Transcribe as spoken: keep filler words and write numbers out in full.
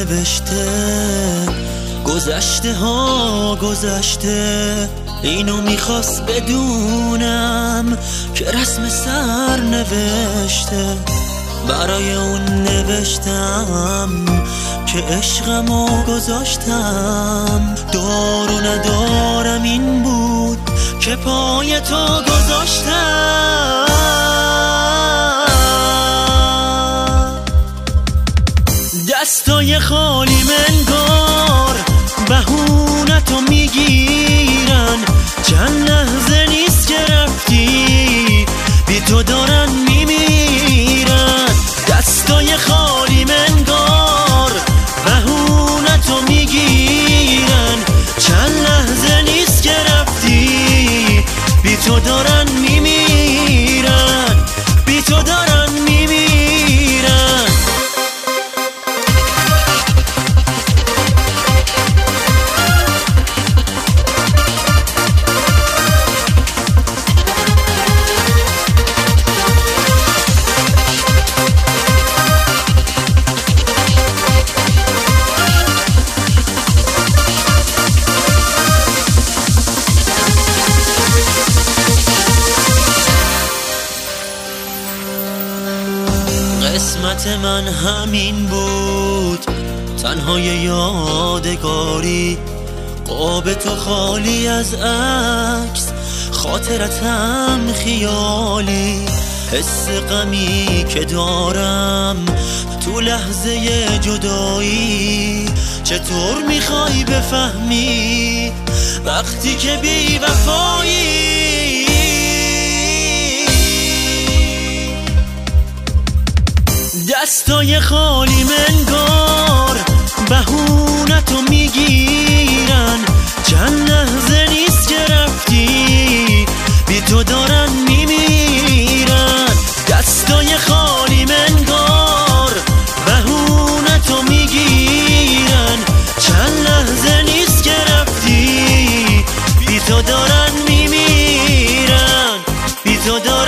نوشته گذشته ها گذشته. اینو میخواست بدونم که رسم سر نوشته. برای اون نوشتم که عشقمو گذاشتم. دار و ندارم این بود که پای تو گذاشتم. دستای خالی منگار بهونتو میگیرن. چند لحظه نیست که رفتی بی تو دارن میمیرن. دستای خالی منگار بهونتو میگیرن. چند لحظه نیست که رفتی بی تو دارن میمیرن. بی تو دارن میمیرن. قسمت من همین بود، تنهای یادگاری. قاب تو خالی از عکس، خاطرتم خیالی. حس غمی که دارم تو لحظه جدایی. چطور میخوای بفهمی وقتی که بی وفایی؟ دستای خالی منگار بهونتو میگیرن. چند لحظه نیست که رفتی بی تو دارن میمیرن. دستای خالی منگار بهونتو میگیرن. چند لحظه نیست که رفتی بی تو دارن میمیرن. بی تو دارن